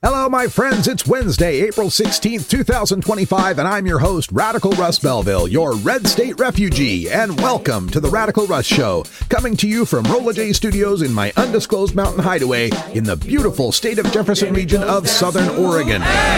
Hello, my friends. It's Wednesday, April 16th, 2025, and I'm your host, Radical Russ Belville, your Red State refugee, and welcome to the Radical Russ Show, coming to you from Rolla J Studios in my undisclosed mountain hideaway in the beautiful state of Jefferson region of Southern Oregon.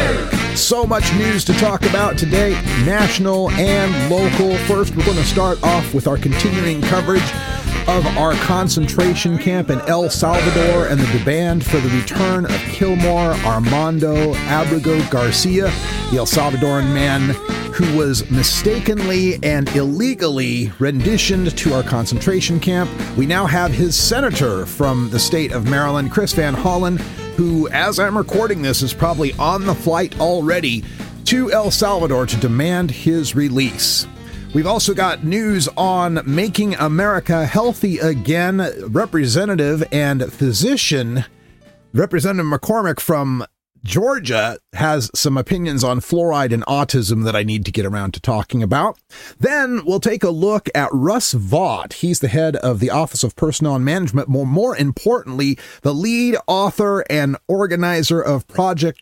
So much news to talk about today, national and local. First, we're going to start off with our continuing coverage of our concentration camp in El Salvador and the demand for the return of Kilmore Armando Abrego Garcia, the El Salvadoran man who was mistakenly and illegally renditioned to our concentration camp. We now have his senator from the state of Maryland, Chris Van Hollen, who, as I'm recording this, is probably on the flight already to El Salvador to demand his release. We've also got news on Making America Healthy Again. Representative and physician, Representative McCormick from Georgia, has some opinions on fluoride and autism that I need to get around to talking about. Then we'll take a look at Russ Vaught. He's the head of the Office of Personnel and Management. More importantly, the lead author and organizer of Project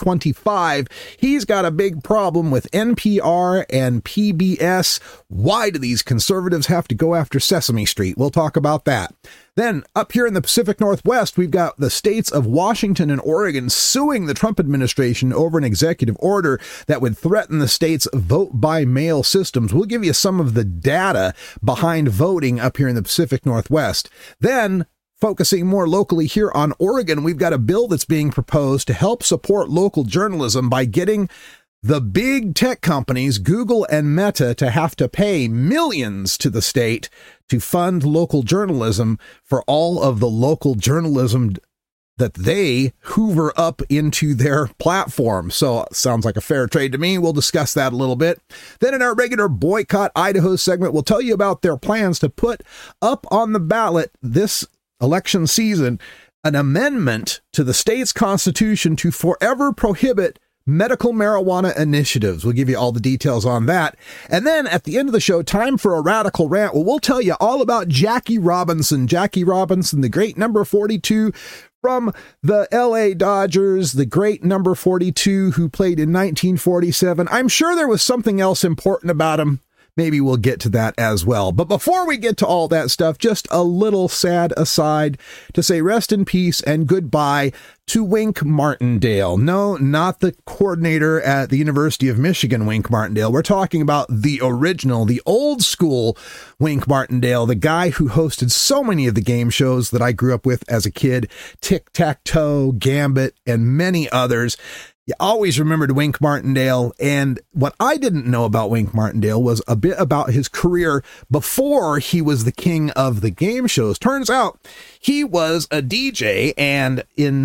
2025. He's got a big problem with NPR and PBS. Why do these conservatives have to go after Sesame Street? We'll talk about that. Then, up here in the Pacific Northwest, we've got the states of Washington and Oregon suing the Trump administration over an executive order that would threaten the state's vote-by-mail systems. We'll give you some of the data behind voting up here in the Pacific Northwest. Then, focusing more locally here on Oregon, we've got a bill that's being proposed to help support local journalism by getting the big tech companies, Google and Meta, to have to pay millions to the state to fund local journalism for all of the local journalism that they hoover up into their platform. So sounds like a fair trade to me. We'll discuss that a little bit. Then in our regular Boycott Idaho segment, we'll tell you about their plans to put up on the ballot this election season an amendment to the state's constitution to forever prohibit medical marijuana initiatives. We'll give you all the details on that. And then at the end of the show, time for a radical rant. Well, we'll tell you all about Jackie Robinson. Jackie Robinson, the great number 42 from the LA Dodgers, the great number 42 who played in 1947. I'm sure there was something else important about him. Maybe we'll get to that as well. But before we get to all that stuff, just a little sad aside to say rest in peace and goodbye to Wink Martindale. No, not the coordinator at the University of Michigan, Wink Martindale. We're talking about the original, the old school Wink Martindale, the guy who hosted so many of the game shows that I grew up with as a kid, Tic-Tac-Toe, Gambit, and many others. You always remembered Wink Martindale, and what I didn't know about Wink Martindale was a bit about his career before he was the king of the game shows. Turns out he was a DJ, and in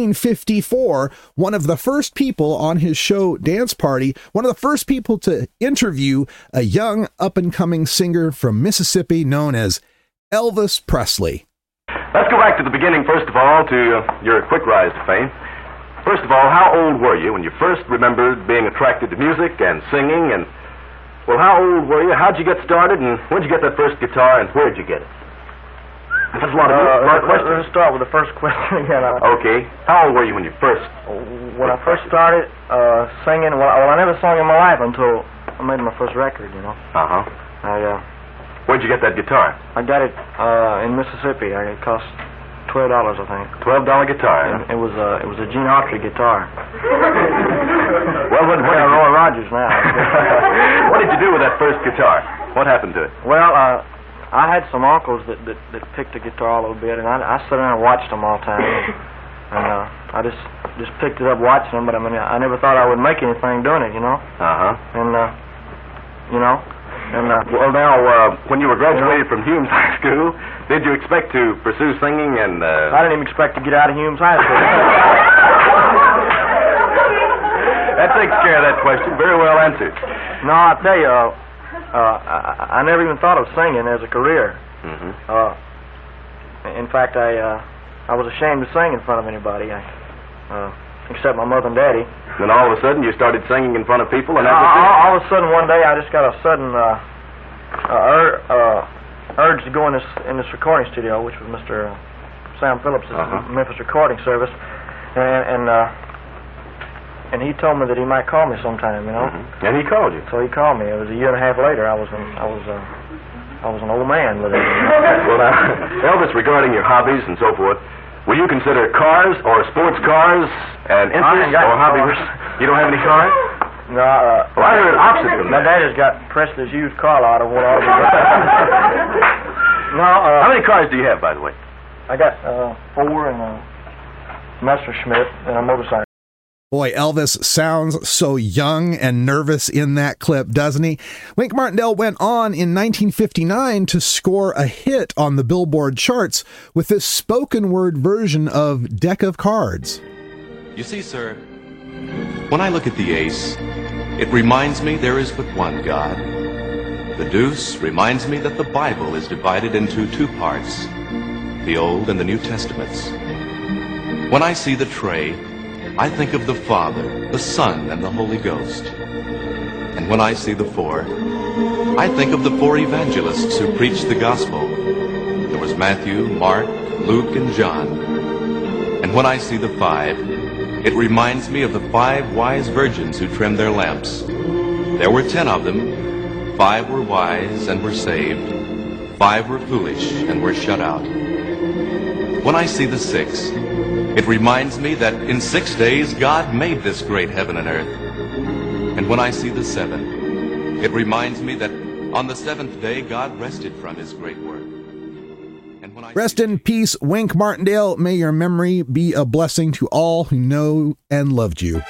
1954, one of the first people on his show Dance Party, one of the first people to interview a young up-and-coming singer from Mississippi known as Elvis Presley. Let's go back to the beginning, first of all, to your quick rise to fame. First of all, how old were you when you first remembered being attracted to music and singing? And, well, how old were you? How'd you get started? And when'd you get that first guitar? And where'd you get it? That's a lot of questions. Let's start with the first question again. Okay. How old were you when you first? When I first started singing, well, I never sung in my life until I made my first record, you know. Uh-huh. Where'd you get that guitar? I got it in Mississippi. It cost $12, I think. $12 guitar. And it was a Gene Autry guitar. Well, what Roy Rogers now. What did you do with that first guitar? What happened to it? Well, I had some uncles that picked the guitar a little bit, and I sat down and watched them all the time. And I just picked it up watching them, but I mean, I never thought I would make anything doing it, you know. Uh-huh. And you know. And well, now, when you were graduated from Humes High School, did you expect to pursue singing and... I didn't even expect to get out of Humes High School. That takes care of that question. Very well answered. No, I'll tell you, I never even thought of singing as a career. Mm-hmm. In fact, I was ashamed to sing in front of anybody, except my mother and daddy. Then all of a sudden you started singing in front of people, and all of a sudden one day I just got a sudden urge to go in this recording studio, which was Mr. Sam Phillips' Memphis Recording Service, and and he told me that he might call me sometime, you know. Mm-hmm. And he called you. So he called me. It was a year and a half later. I was an old man with it. Well, now, Elvis, regarding your hobbies and so forth, will you consider cars or sports cars an interest or hobby? You don't have any cars? No. Well, I heard opposite from my that. dad has got Presley's used car lot of one of them. No. How many cars do you have, by the way? I got 4 and a Messerschmitt and a motorcycle. Boy, Elvis sounds so young and nervous in that clip, doesn't he? Wink Martindale went on in 1959 to score a hit on the Billboard charts with this spoken word version of Deck of Cards. You see, sir, when I look at the ace, it reminds me there is but one God. The deuce reminds me that the Bible is divided into 2 parts, the Old and the New Testaments. When I see the trey, I think of the Father, the Son, and the Holy Ghost. And when I see the 4, I think of the 4 evangelists who preached the gospel. There was Matthew, Mark, Luke, and John. And when I see the 5, it reminds me of the 5 wise virgins who trimmed their lamps. There were 10 of them. 5 were wise and were saved. 5 were foolish and were shut out. When I see the 6, it reminds me that in 6 days God made this great heaven and earth. And when I see the 7, it reminds me that on the 7th day God rested from his great work. And when I Rest in peace, Wink Martindale. May your memory be a blessing to all who know and loved you.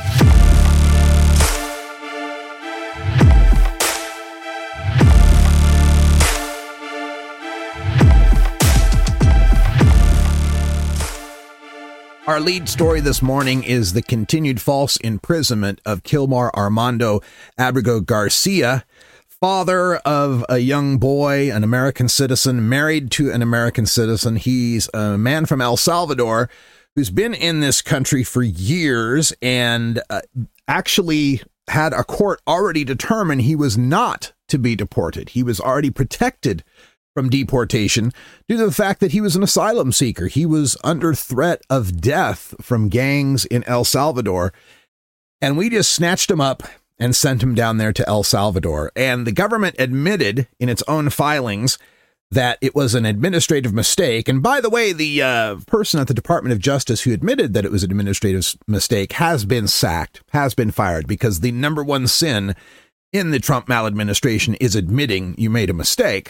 Our lead story this morning is the continued false imprisonment of Kilmar Armando Abrego Garcia, father of a young boy, an American citizen, married to an American citizen. He's a man from El Salvador who's been in this country for years and actually had a court already determine he was not to be deported. He was already protected from deportation due to the fact that he was an asylum seeker. He was under threat of death from gangs in El Salvador, and we just snatched him up and sent him down there to El Salvador. And the government admitted in its own filings that it was an administrative mistake. And by the way, the person at the Department of Justice who admitted that it was an administrative mistake has been sacked, has been fired, because the number one sin in the Trump maladministration is admitting you made a mistake.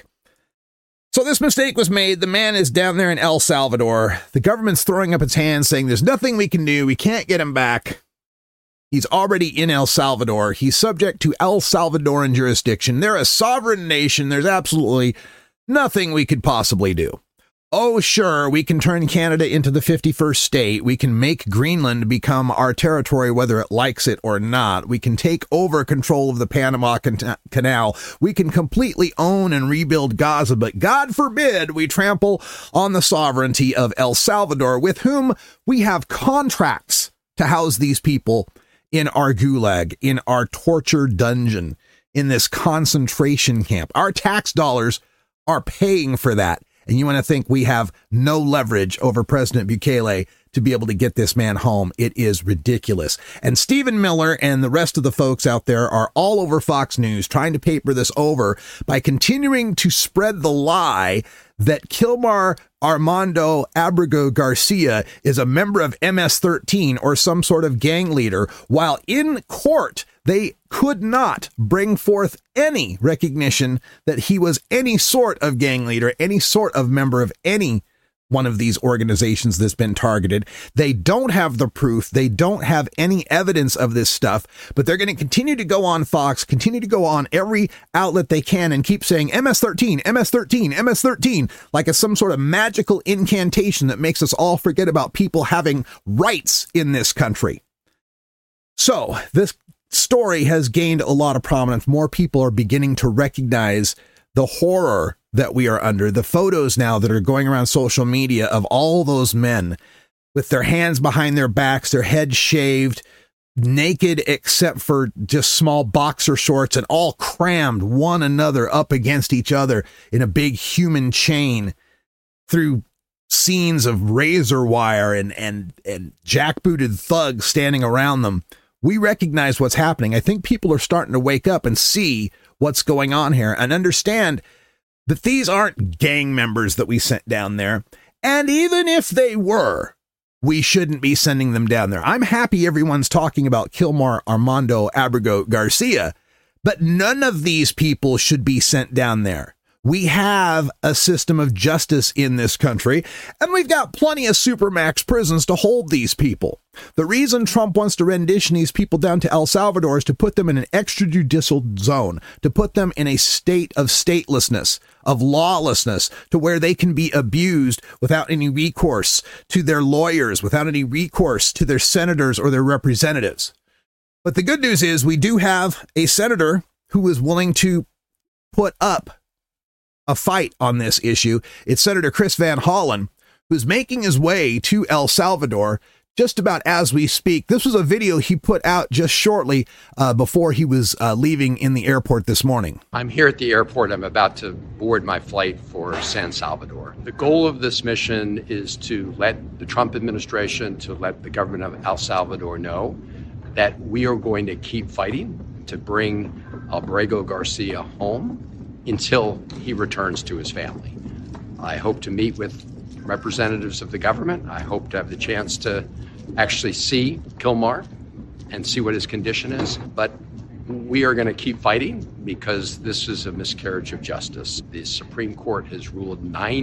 So this mistake was made. The man is down there in El Salvador. The government's throwing up its hands saying there's nothing we can do. We can't get him back. He's already in El Salvador. He's subject to El Salvadoran jurisdiction. They're a sovereign nation. There's absolutely nothing we could possibly do. Oh, sure, we can turn Canada into the 51st state. We can make Greenland become our territory, whether it likes it or not. We can take over control of the Panama Canal. We can completely own and rebuild Gaza, but God forbid we trample on the sovereignty of El Salvador, with whom we have contracts to house these people in our gulag, in our torture dungeon, in this concentration camp. Our tax dollars are paying for that. And you want to think we have no leverage over President Bukele to be able to get this man home. It is ridiculous. And Stephen Miller and the rest of the folks out there are all over Fox News trying to paper this over by continuing to spread the lie that Kilmar Armando Abrego Garcia is a member of MS-13 or some sort of gang leader, while in court they could not bring forth any recognition that he was any sort of gang leader, any sort of member of any one of these organizations that's been targeted. They don't have the proof. They don't have any evidence of this stuff, but they're going to continue to go on Fox, continue to go on every outlet they can and keep saying MS-13, MS-13, MS-13, like it's some sort of magical incantation that makes us all forget about people having rights in this country. So this story has gained a lot of prominence. More people are beginning to recognize the horror that we are under. The photos now that are going around social media of all those men with their hands behind their backs, their heads shaved, naked except for just small boxer shorts, and all crammed one another up against each other in a big human chain through scenes of razor wire and jackbooted thugs standing around them we recognize what's happening. I think people are starting to wake up and see what's going on here and understand that these aren't gang members that we sent down there. And even if they were, we shouldn't be sending them down there. I'm happy everyone's talking about Kilmar Armando Abrego Garcia, but none of these people should be sent down there. We have a system of justice in this country, and we've got plenty of supermax prisons to hold these people. The reason Trump wants to rendition these people down to El Salvador is to put them in an extrajudicial zone, to put them in a state of statelessness, of lawlessness, to where they can be abused without any recourse to their lawyers, without any recourse to their senators or their representatives. But the good news is we do have a senator who is willing to put up a fight on this issue. It's Senator Chris Van Hollen, who's making his way to El Salvador just about as we speak. This was a video he put out just shortly before he was leaving in the airport this morning. I'm here at the airport. I'm about to board my flight for San Salvador. The goal of this mission is to let the Trump administration, to let the government of El Salvador know that we are going to keep fighting to bring Abrego Garcia home until he returns to his family. I hope to meet with representatives of the government. I hope to have the chance to actually see Kilmar and see what his condition is. But we are going to keep fighting because this is a miscarriage of justice. The Supreme Court has ruled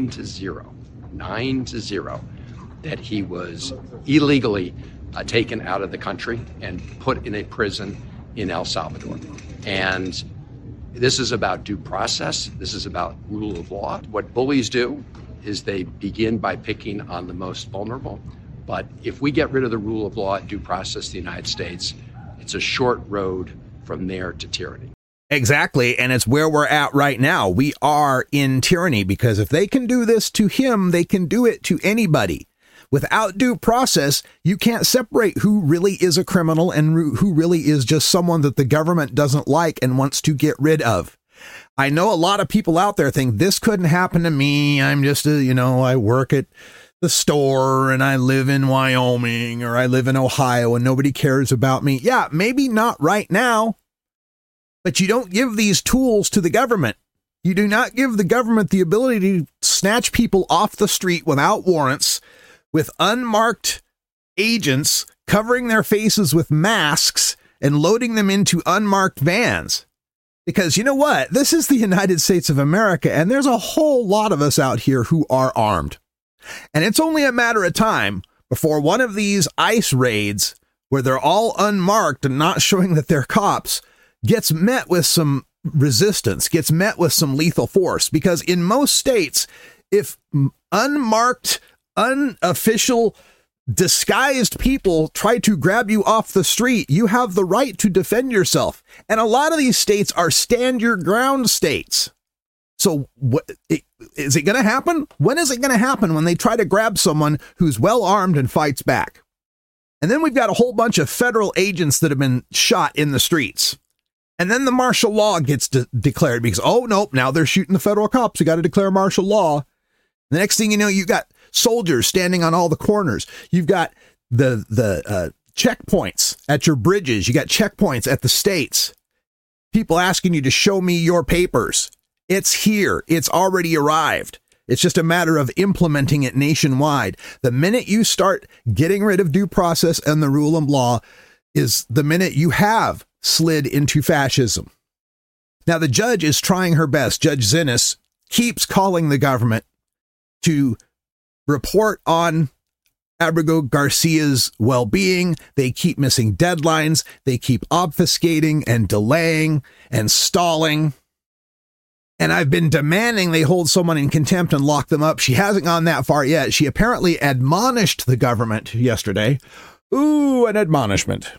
9-0, that he was illegally taken out of the country and put in a prison in El Salvador. And this is about due process. This is about rule of law. What bullies do is they begin by picking on the most vulnerable. But if we get rid of the rule of law and due process in the United States, it's a short road from there to tyranny. Exactly. And it's where we're at right now. We are in tyranny because if they can do this to him, they can do it to anybody. Without due process, you can't separate who really is a criminal and who really is just someone that the government doesn't like and wants to get rid of. I know a lot of people out there think this couldn't happen to me. I'm just I work at the store and I live in Wyoming or I live in Ohio and nobody cares about me. Yeah, maybe not right now, but you don't give these tools to the government. You do not give the government the ability to snatch people off the street without warrants, with unmarked agents covering their faces with masks and loading them into unmarked vans. Because you know what? This is the United States of America, and there's a whole lot of us out here who are armed. And it's only a matter of time before one of these ICE raids, where they're all unmarked and not showing that they're cops, gets met with some resistance, gets met with some lethal force. Because in most states, if unmarked, unofficial, disguised people try to grab you off the street, you have the right to defend yourself. And a lot of these states are stand your ground states. So is it going to happen? When is it going to happen when they try to grab someone who's well armed and fights back? And then we've got a whole bunch of federal agents that have been shot in the streets. And then the martial law gets declared because, oh, nope, now they're shooting the federal cops. We got to declare martial law. The next thing you know, you got soldiers standing on all the corners. You've got the checkpoints at your bridges. You got checkpoints at the states. People asking you to show me your papers. It's here. It's already arrived. It's just a matter of implementing it nationwide. The minute you start getting rid of due process and the rule of law is the minute you have slid into fascism. Now, the judge is trying her best. Judge Zinnes keeps calling the government to report on Abrego Garcia's well-being. They keep missing deadlines. They keep obfuscating and delaying and stalling. And I've been demanding they hold someone in contempt and lock them up. She hasn't gone that far yet. She apparently admonished the government yesterday. Ooh, an admonishment.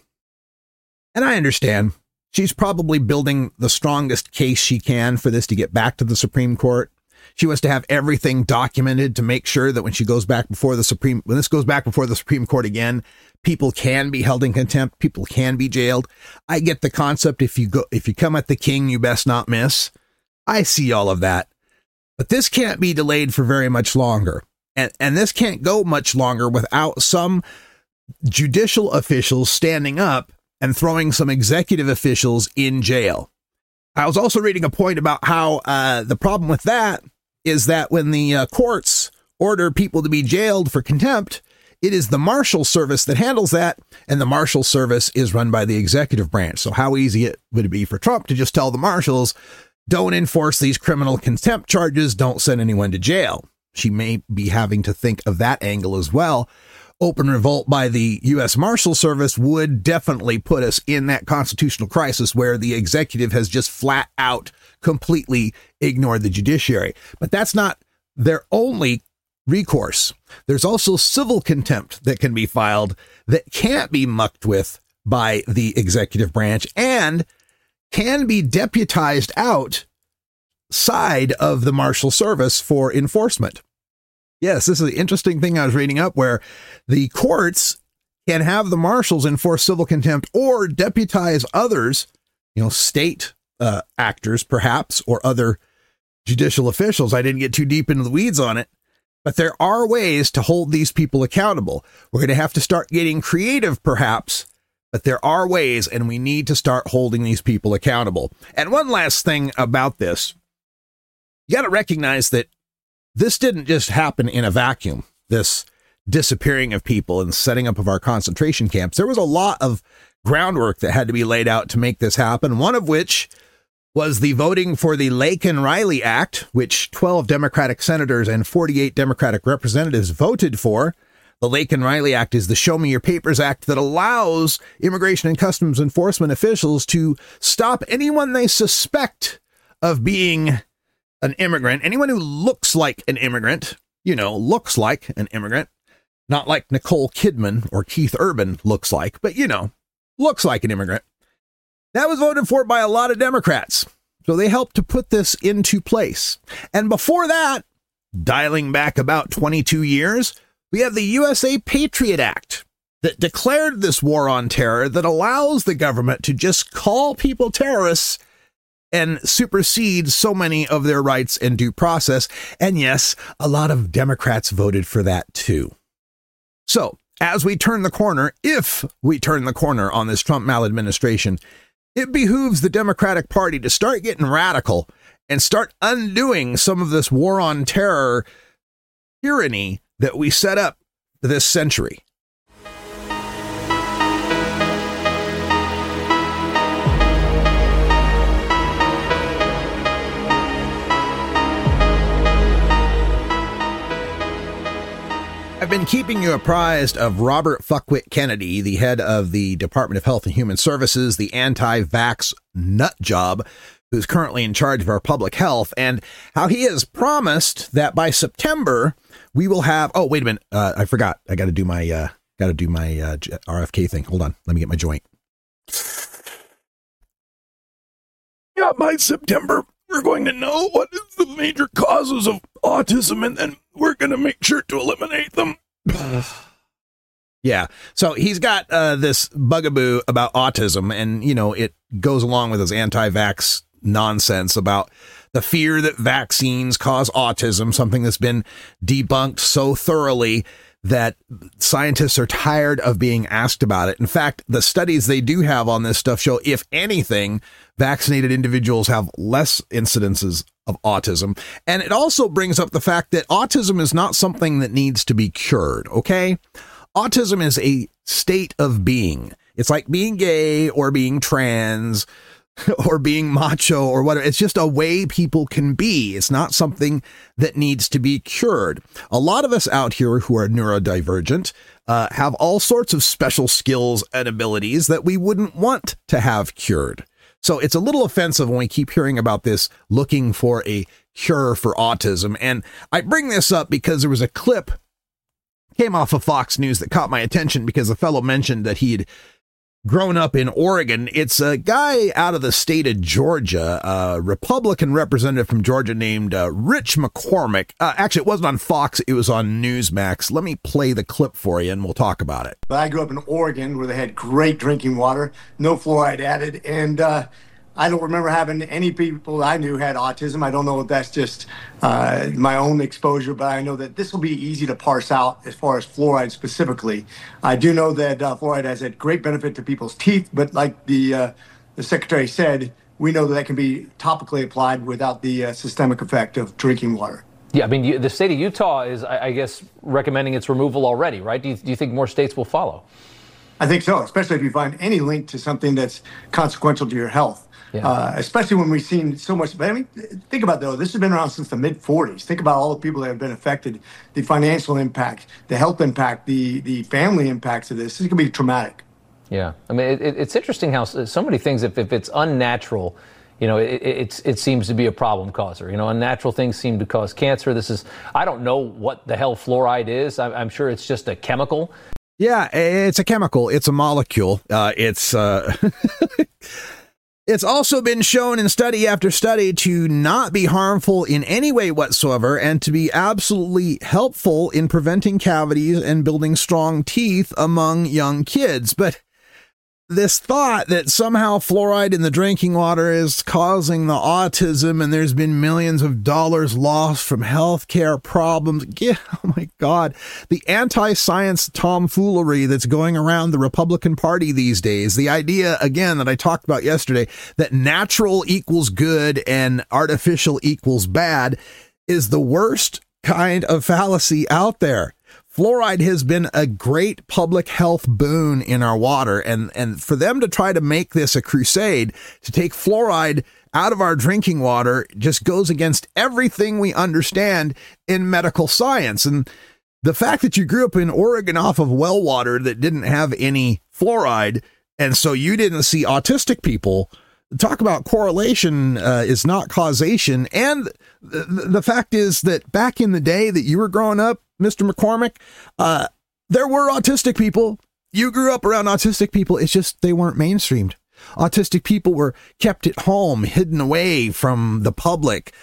And I understand. She's probably building the strongest case she can for this to get back to the Supreme Court. She wants to have everything documented to make sure that when this goes back before the Supreme Court again, people can be held in contempt. People can be jailed. I get the concept. If you come at the king, you best not miss. I see all of that, but this can't be delayed for very much longer. And this can't go much longer without some judicial officials standing up and throwing some executive officials in jail. I was also reading a point about how the problem with that is that when the courts order people to be jailed for contempt, it is the Marshal Service that handles that, and the Marshal Service is run by the executive branch. So how easy would it be for Trump to just tell the marshals, don't enforce these criminal contempt charges, don't send anyone to jail? She may be having to think of that angle as well. Open revolt by the U.S. Marshal Service would definitely put us in that constitutional crisis where the executive has just flat out completely ignored the judiciary. But that's not their only recourse. There's also civil contempt that can be filed that can't be mucked with by the executive branch and can be deputized outside of the Marshal Service for enforcement. Yes, this is an interesting thing I was reading up where the courts can have the marshals enforce civil contempt or deputize others, state actors perhaps, or other judicial officials. I didn't get too deep into the weeds on it, but there are ways to hold these people accountable. We're going to have to start getting creative perhaps, but there are ways, and we need to start holding these people accountable. And one last thing about this, you got to recognize that this didn't just happen in a vacuum, this disappearing of people and setting up of our concentration camps. There was a lot of groundwork that had to be laid out to make this happen, one of which was the voting for the Laken-Riley Act, which 12 Democratic senators and 48 Democratic representatives voted for. The Laken-Riley Act is the Show Me Your Papers Act that allows Immigration and Customs Enforcement officials to stop anyone they suspect of being an immigrant, anyone who looks like an immigrant, looks like an immigrant, not like Nicole Kidman or Keith Urban looks like, but, looks like an immigrant. That was voted for by a lot of Democrats. So they helped to put this into place. And before that, dialing back about 22 years, we have the USA Patriot Act that declared this war on terror that allows the government to just call people terrorists and supersede so many of their rights and due process. And yes, a lot of Democrats voted for that too. So as we turn the corner, if we turn the corner on this Trump maladministration, it behooves the Democratic Party to start getting radical and start undoing some of this war on terror tyranny that we set up this century. I've been keeping you apprised of Robert Fuckwit Kennedy, the head of the Department of Health and Human Services, the anti-vax nut job, who's currently in charge of our public health, and how he has promised that by September we will have. Oh, wait a minute! I forgot. I got to do my RFK thing. Hold on. Let me get my joint. Yeah, by September we're going to know what is the major causes of autism, and then we're going to make sure to eliminate them. Yeah. So he's got this bugaboo about autism, and, it goes along with his anti-vax nonsense about the fear that vaccines cause autism, something that's been debunked so thoroughly that scientists are tired of being asked about it. In fact, the studies they do have on this stuff show, if anything, vaccinated individuals have less incidences of autism. And it also brings up the fact that autism is not something that needs to be cured, okay? Autism is a state of being. It's like being gay or being trans or being macho or whatever. It's just a way people can be. It's not something that needs to be cured. A lot of us out here who are neurodivergent have all sorts of special skills and abilities that we wouldn't want to have cured. So it's a little offensive when we keep hearing about this looking for a cure for autism. And I bring this up because there was a clip came off of Fox News that caught my attention because a fellow mentioned that he'd grown up in Oregon. It's a guy out of the state of Georgia, a Republican representative from Georgia named Rich McCormick. Actually, it wasn't on Fox. It was on Newsmax. Let me play the clip for you and we'll talk about it. I grew up in Oregon where they had great drinking water, no fluoride added. And I don't remember having any people I knew had autism. I don't know if that's just my own exposure, but I know that this will be easy to parse out as far as fluoride specifically. I do know that fluoride has a great benefit to people's teeth, but like the secretary said, we know that can be topically applied without the systemic effect of drinking water. Yeah, I mean, the state of Utah is, I guess, recommending its removal already, right? Do you think more states will follow? I think so, especially if you find any link to something that's consequential to your health. Yeah. Especially when we've seen so much. But I mean, think about, though, this has been around since the mid-'40s. Think about all the people that have been affected, the financial impact, the health impact, the family impacts of this. This is going to be traumatic. Yeah. I mean, it's interesting how so many things, if it's unnatural, you know, it seems to be a problem causer. You know, unnatural things seem to cause cancer. I don't know what the hell fluoride is. I'm sure it's just a chemical. Yeah, it's a chemical. It's a molecule. It's also been shown in study after study to not be harmful in any way whatsoever and to be absolutely helpful in preventing cavities and building strong teeth among young kids. But this thought that somehow fluoride in the drinking water is causing the autism and there's been millions of dollars lost from healthcare problems. Yeah, oh my God. The anti-science tomfoolery that's going around the Republican Party these days. The idea, again, that I talked about yesterday, that natural equals good and artificial equals bad is the worst kind of fallacy out there. Fluoride has been a great public health boon in our water, and for them to try to make this a crusade to take fluoride out of our drinking water just goes against everything we understand in medical science. And the fact that you grew up in Oregon off of well water that didn't have any fluoride, and so you didn't see autistic people, talk about correlation is not causation. And the fact is that back in the day that you were growing up, Mr. McCormick, there were autistic people. You grew up around autistic people. It's just they weren't mainstreamed. Autistic people were kept at home, hidden away from the public,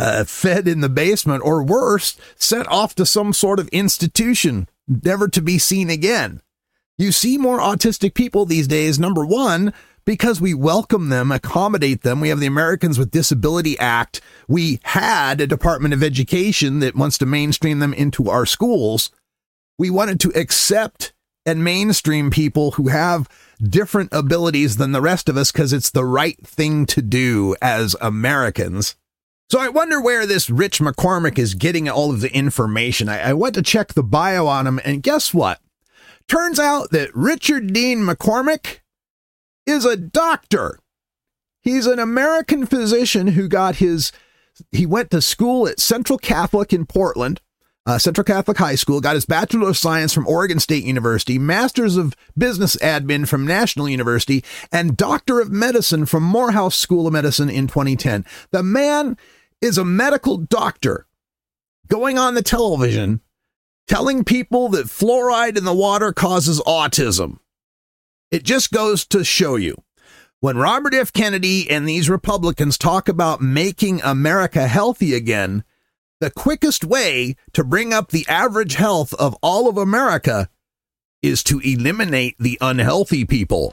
fed in the basement, or worse, sent off to some sort of institution, never to be seen again. You see more autistic people these days, number one, because we welcome them, accommodate them. We have the Americans with Disability Act. We had a Department of Education that wants to mainstream them into our schools. We wanted to accept and mainstream people who have different abilities than the rest of us because it's the right thing to do as Americans. So I wonder where this Rich McCormick is getting all of the information. I went to check the bio on him, and guess what? Turns out that Richard Dean McCormick is a doctor. He's an American physician who he went to school at Central Catholic in Portland, Central Catholic High School, got his Bachelor of Science from Oregon State University, Masters of Business Admin from National University, and Doctor of Medicine from Morehouse School of Medicine in 2010. The man is a medical doctor going on the television telling people that fluoride in the water causes autism. It just goes to show you, when Robert F. Kennedy and these Republicans talk about making America healthy again, the quickest way to bring up the average health of all of America is to eliminate the unhealthy people.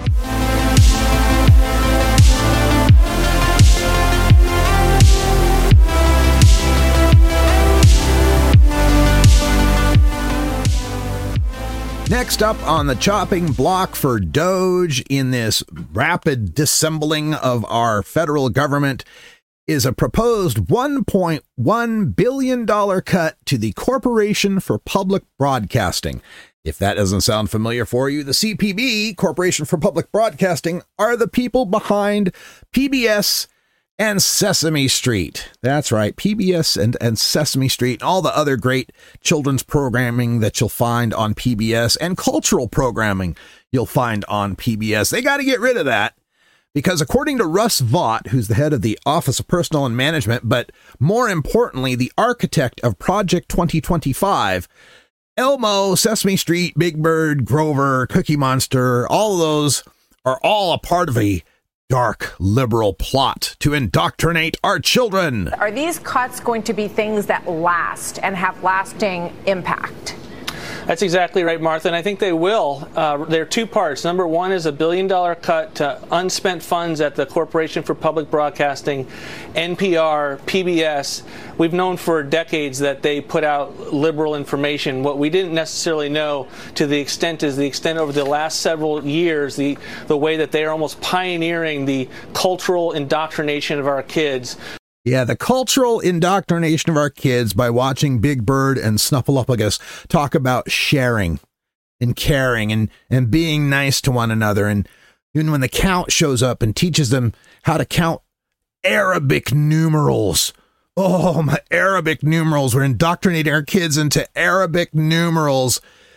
Next up on the chopping block for Doge in this rapid dissembling of our federal government is a proposed $1.1 billion cut to the Corporation for Public Broadcasting. If that doesn't sound familiar for you, the CPB, Corporation for Public Broadcasting, are the people behind PBS and Sesame Street. That's right, PBS and Sesame Street, and all the other great children's programming that you'll find on PBS and cultural programming you'll find on PBS. They got to get rid of that because according to Russ Vought, who's the head of the Office of Personnel and Management, but more importantly, the architect of Project 2025, Elmo, Sesame Street, Big Bird, Grover, Cookie Monster, all of those are all a part of a dark liberal plot to indoctrinate our children. Are these cuts going to be things that last and have lasting impact? That's exactly right, Martha, and I think they will. There are two parts. Number one is $1 billion cut to unspent funds at the Corporation for Public Broadcasting, NPR, PBS. We've known for decades that they put out liberal information. What we didn't necessarily know to the extent over the last several years, the way that they are almost pioneering the cultural indoctrination of our kids. Yeah, the cultural indoctrination of our kids by watching Big Bird and Snuffleupagus talk about sharing and caring and being nice to one another. And even when the count shows up and teaches them how to count Arabic numerals. Oh, my Arabic numerals. We're indoctrinating our kids into Arabic numerals.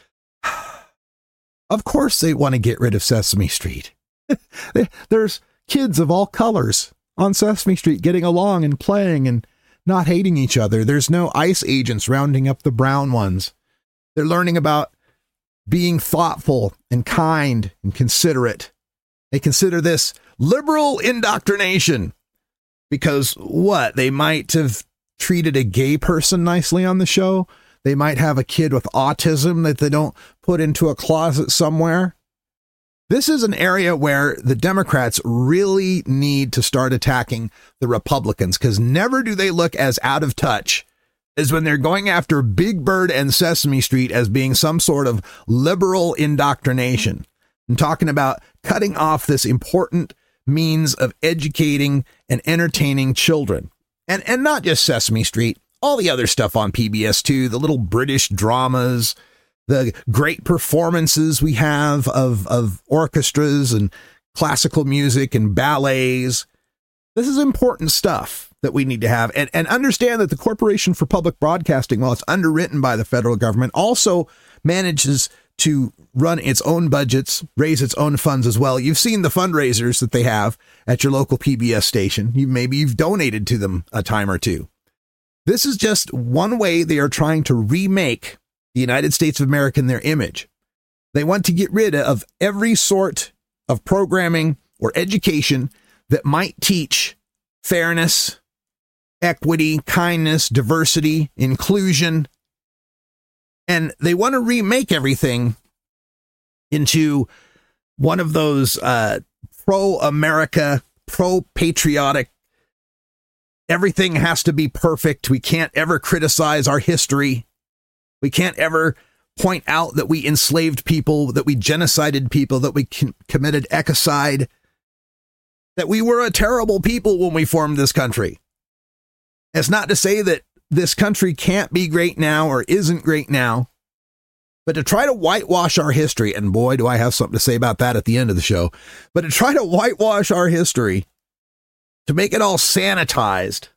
Of course they want to get rid of Sesame Street. There's kids of all colors on Sesame Street getting along and playing and not hating each other. There's no ICE agents rounding up the brown ones. They're learning about being thoughtful and kind and considerate. They consider this liberal indoctrination because what? They might have treated a gay person nicely on the show. They might have a kid with autism that they don't put into a closet somewhere. This is an area where the Democrats really need to start attacking the Republicans, because never do they look as out of touch as when they're going after Big Bird and Sesame Street as being some sort of liberal indoctrination. I'm talking about cutting off this important means of educating and entertaining children. And not just Sesame Street, all the other stuff on PBS too, the little British dramas, the great performances we have of orchestras and classical music and ballets. This is important stuff that we need to have. And understand that the Corporation for Public Broadcasting, while it's underwritten by the federal government, also manages to run its own budgets, raise its own funds as well. You've seen the fundraisers that they have at your local PBS station. Maybe you've donated to them a time or two. This is just one way they are trying to remake the United States of America in their image. They want to get rid of every sort of programming or education that might teach fairness, equity, kindness, diversity, inclusion. And they want to remake everything into one of those pro-America, pro-patriotic, everything has to be perfect. We can't ever criticize our history. We can't ever point out that we enslaved people, that we genocided people, that we committed ecocide, that we were a terrible people when we formed this country. It's not to say that this country can't be great now or isn't great now, but to try to whitewash our history, and boy, do I have something to say about that at the end of the show, but to try to whitewash our history, to make it all sanitized,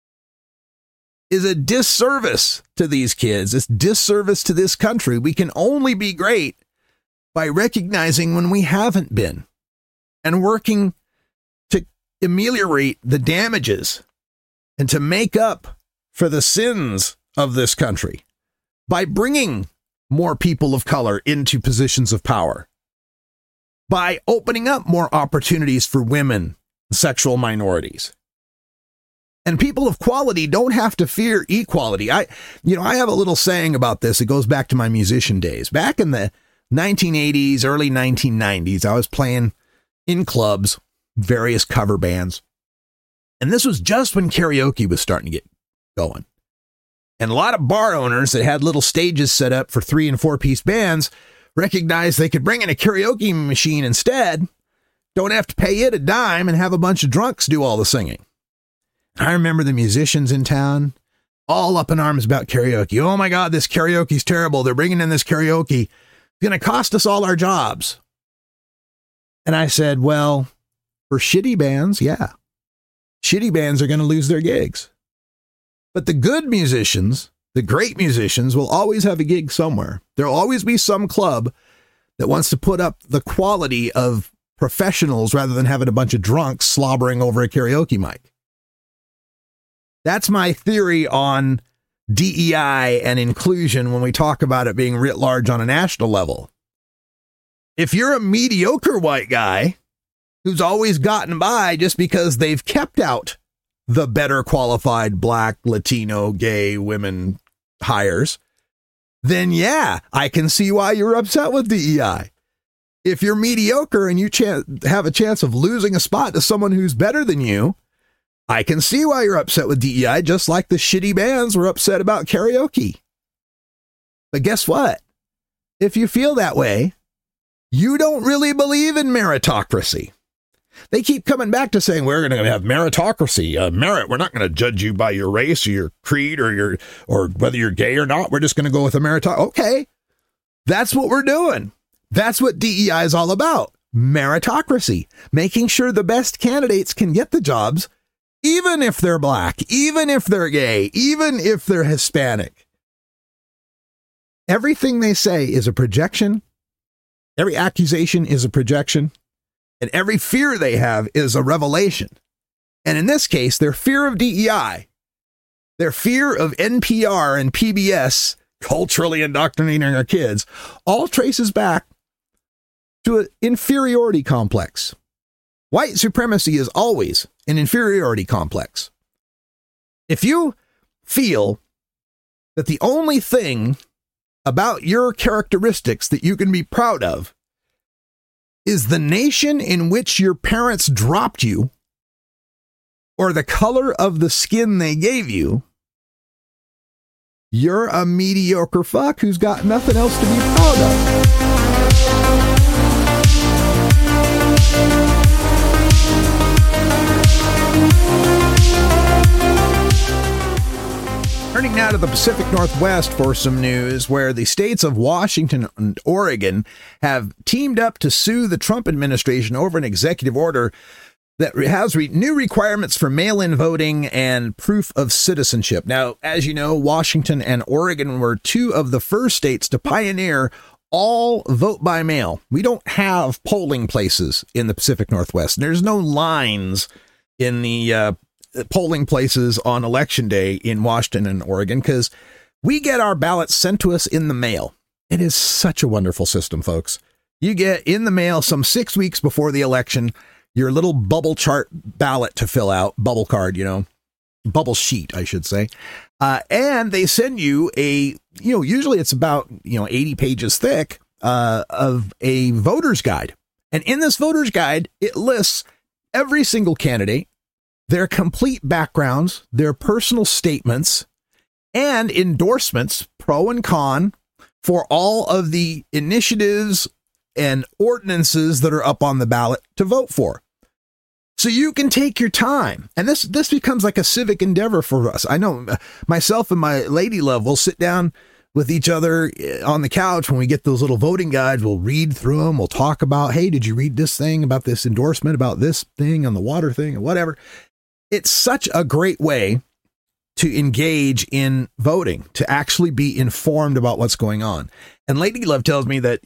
is a disservice to these kids. It's disservice to this country. We can only be great by recognizing when we haven't been and working to ameliorate the damages and to make up for the sins of this country by bringing more people of color into positions of power, by opening up more opportunities for women, sexual minorities. And people of quality don't have to fear equality. I have a little saying about this. It goes back to my musician days. Back in the 1980s, early 1990s, I was playing in clubs, various cover bands. And this was just when karaoke was starting to get going. And a lot of bar owners that had little stages set up for 3- and 4-piece bands recognized they could bring in a karaoke machine instead, don't have to pay it a dime, and have a bunch of drunks do all the singing. I remember the musicians in town all up in arms about karaoke. Oh my God, this karaoke's terrible. They're bringing in this karaoke. It's going to cost us all our jobs. And I said, well, for shitty bands, yeah. Shitty bands are going to lose their gigs. But the good musicians, the great musicians, will always have a gig somewhere. There'll always be some club that wants to put up the quality of professionals rather than having a bunch of drunks slobbering over a karaoke mic. That's my theory on DEI and inclusion when we talk about it being writ large on a national level. If you're a mediocre white guy who's always gotten by just because they've kept out the better qualified Black, Latino, gay women hires, then yeah, I can see why you're upset with DEI. If you're mediocre and you have a chance of losing a spot to someone who's better than you, I can see why you're upset with DEI, just like the shitty bands were upset about karaoke. But guess what? If you feel that way, you don't really believe in meritocracy. They keep coming back to saying we're going to have meritocracy, merit. We're not going to judge you by your race or your creed or whether you're gay or not. We're just going to go with a meritocracy. Okay, that's what we're doing. That's what DEI is all about. Meritocracy, making sure the best candidates can get the jobs, even if they're black, even if they're gay, even if they're Hispanic. Everything they say is a projection. Every accusation is a projection. And every fear they have is a revelation. And in this case, their fear of DEI, their fear of NPR and PBS culturally indoctrinating our kids, all traces back to an inferiority complex. White supremacy is always an inferiority complex. If you feel that the only thing about your characteristics that you can be proud of is the nation in which your parents dropped you or the color of the skin they gave you, you're a mediocre fuck who's got nothing else to be proud of. Turning now to the Pacific Northwest for some news where the states of Washington and Oregon have teamed up to sue the Trump administration over an executive order that has new requirements for mail-in voting and proof of citizenship. Now, as you know, Washington and Oregon were two of the first states to pioneer all vote by mail. We don't have polling places in the Pacific Northwest. There's no lines in the polling places on election day in Washington and Oregon because we get our ballots sent to us in the mail. It is such a wonderful system, folks. You get in the mail some 6 weeks before the election, your little bubble chart ballot to fill out, bubble card, bubble sheet, I should say. And they send you usually it's about, 80 pages thick of a voter's guide. And in this voter's guide, it lists every single candidate, their complete backgrounds, their personal statements, and endorsements, pro and con, for all of the initiatives and ordinances that are up on the ballot to vote for. So you can take your time. And this becomes like a civic endeavor for us. I know myself and my lady love will sit down with each other on the couch when we get those little voting guides. We'll read through them. We'll talk about, hey, did you read this thing about this endorsement, about this thing on the water thing or whatever? It's such a great way to engage in voting, to actually be informed about what's going on. And Lady Love tells me that,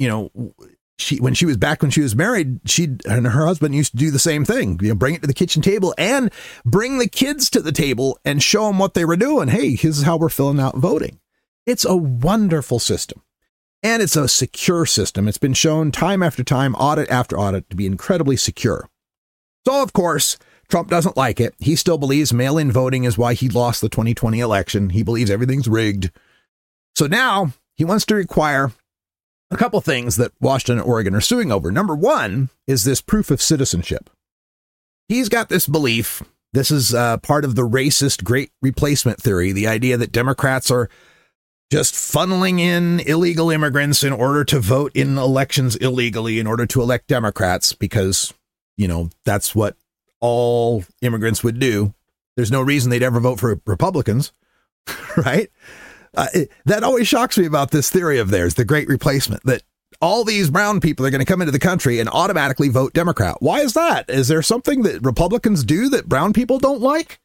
when she was married, she and her husband used to do the same thing, bring it to the kitchen table and bring the kids to the table and show them what they were doing. Hey, this is how we're filling out voting. It's a wonderful system. And it's a secure system. It's been shown time after time, audit after audit, to be incredibly secure. So, of course, Trump doesn't like it. He still believes mail-in voting is why he lost the 2020 election. He believes everything's rigged. So now he wants to require a couple things that Washington and Oregon are suing over. Number one is this proof of citizenship. He's got this belief. This is part of the racist great replacement theory, the idea that Democrats are just funneling in illegal immigrants in order to vote in elections illegally in order to elect Democrats because, that's what all immigrants would do. There's no reason they'd ever vote for Republicans, right? That always shocks me about this theory of theirs, the great replacement, that all these brown people are going to come into the country and automatically vote Democrat. Why is that? Is there something that Republicans do that brown people don't like?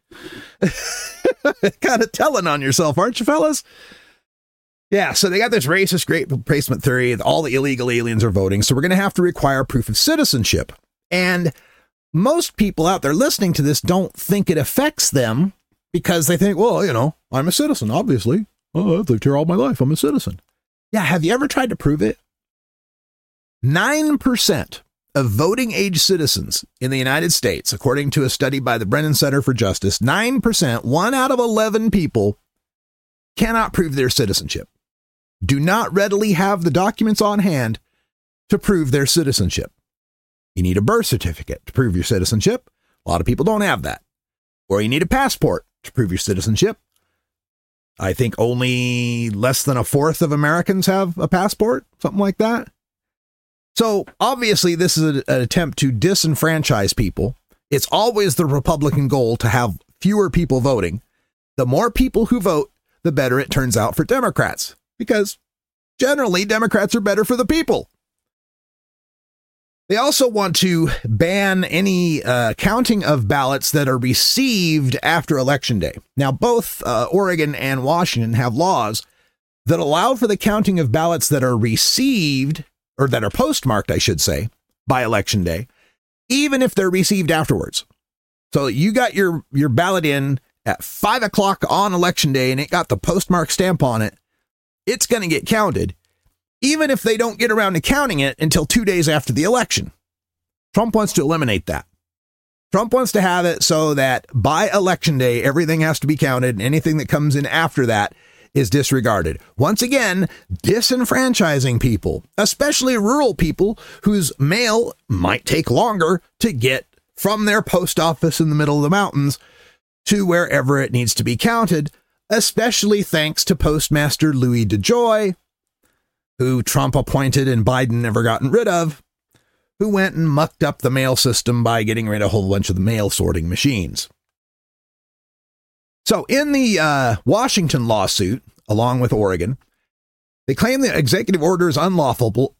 Kind of telling on yourself, aren't you, fellas? Yeah, so they got this racist great replacement theory that all the illegal aliens are voting, so we're going to have to require proof of citizenship. And most people out there listening to this don't think it affects them because they think, well, I'm a citizen, obviously. Oh, I've lived here all my life. I'm a citizen. Yeah, have you ever tried to prove it? 9% of voting age citizens in the United States, according to a study by the Brennan Center for Justice, 9%, 1 out of 11 people cannot prove their citizenship. do not readily have the documents on hand to prove their citizenship. You need a birth certificate to prove your citizenship. A lot of people don't have that. Or you need a passport to prove your citizenship. I think only less than a fourth of Americans have a passport, something like that. So obviously this is an attempt to disenfranchise people. It's always the Republican goal to have fewer people voting. The more people who vote, the better it turns out for Democrats, because generally Democrats are better for the people. They also want to ban any counting of ballots that are received after Election Day. Now, both Oregon and Washington have laws that allow for the counting of ballots that are received, or that are postmarked, I should say, by Election Day, even if they're received afterwards. So you got your ballot in at 5 o'clock on Election Day and it got the postmark stamp on it. It's going to get counted, even if they don't get around to counting it until 2 days after the election. Trump wants to eliminate that. Trump wants to have it so that by Election Day, everything has to be counted, and anything that comes in after that is disregarded. Once again, disenfranchising people, especially rural people whose mail might take longer to get from their post office in the middle of the mountains to wherever it needs to be counted, especially thanks to Postmaster Louis DeJoy, who Trump appointed and Biden never gotten rid of, who went and mucked up the mail system by getting rid of a whole bunch of the mail sorting machines. So in the Washington lawsuit, along with Oregon, they claim the executive order is unlawful,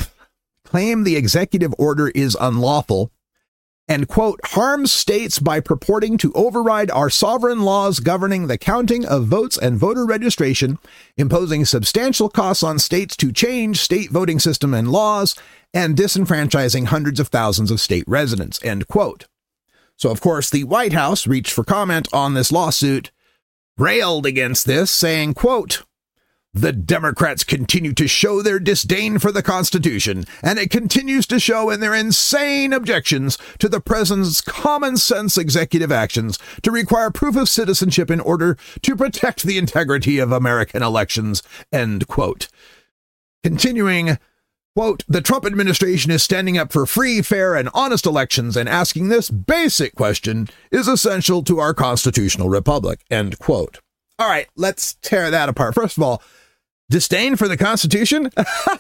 and, quote, harms states by purporting to override our sovereign laws governing the counting of votes and voter registration, imposing substantial costs on states to change state voting system and laws, and disenfranchising hundreds of thousands of state residents, end quote. So, of course, the White House reached for comment on this lawsuit, railed against this, saying, quote, the Democrats continue to show their disdain for the Constitution, and it continues to show in their insane objections to the president's common sense executive actions to require proof of citizenship in order to protect the integrity of American elections, end quote. Continuing, quote, the Trump administration is standing up for free, fair, and honest elections, and asking this basic question is essential to our constitutional republic, end quote. All right, let's tear that apart. First of all, disdain for the Constitution?